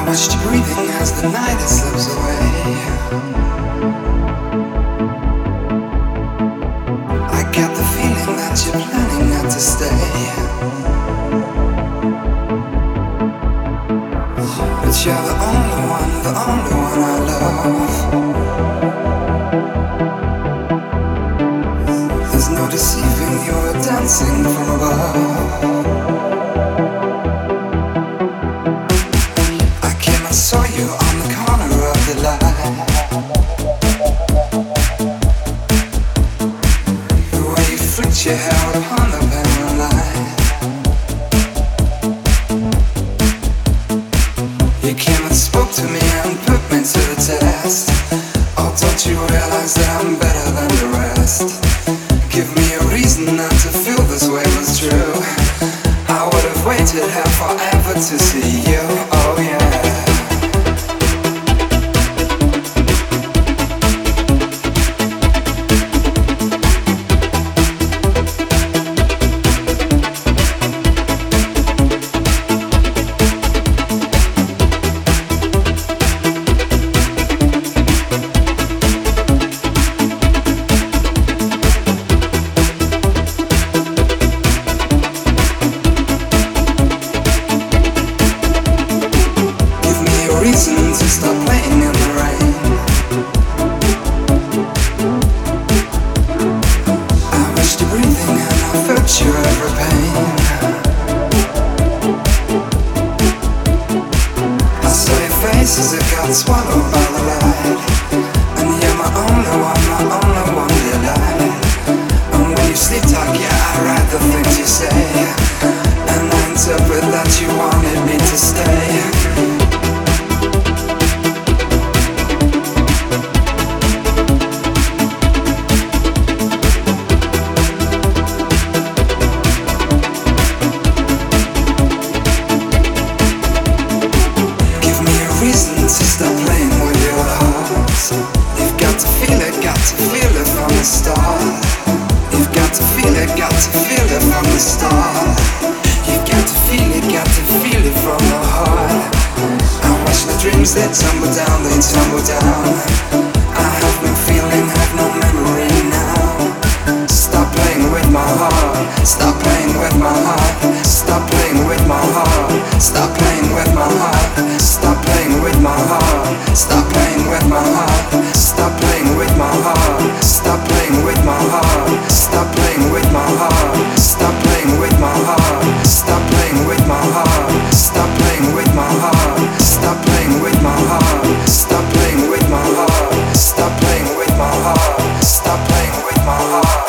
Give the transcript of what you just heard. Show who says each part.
Speaker 1: watched you breathing as the night slips away. I get the feeling that you're planning not to stay, but you're the only one I love. There's no deceiving, you're dancing from above. I saw you on the corner of the line. The way you flicked your hair upon the panel line. You came and spoke to me and put me to the test. Oh, don't you realize that I'm better than the rest? Give me a reason not to feel this way was true. I would have waited here forever to see you. Oh yeah. Reason to stop playing in the rain. I watched you breathing and I felt your every pain. I saw your face as it got swallowed by the light. And you're my only one delight. And when you sleep talk, yeah, I write the things you say. And I interpret that you wanted me to stay. Reason to stop playing with your heart. You've got to feel it from the start. You've got to feel it from the start. You've got to feel it from the heart. I watch the dreams, they tumble down. I have no feeling, have no memory now. Stop playing with my heart. Stop playing with my heart. Stop playing with my heart. Stop playing with my heart.